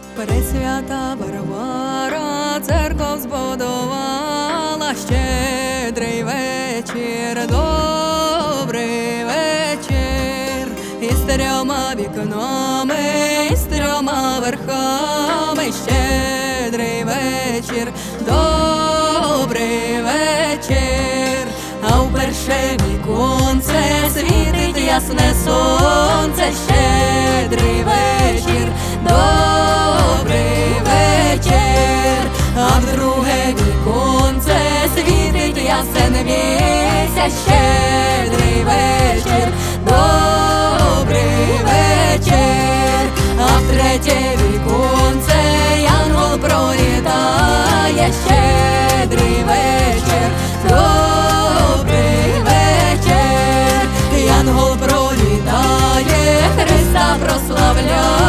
Пресвята Варвара церков збудувала, щедрий вечір, добрий вечір, із трьома вікнами, із трьома верхами, щедрий вечір, добрий вечір, а в перше віконце світить ясне сонце, щедрий вечір, добрий вечір, а в друге віконце світить ясен місяць, щедрий вечір, добрий вечір, а в третє віконце янгол пролітає, щедрий вечір, добрий вечір, янгол пролітає, Христа прославляє.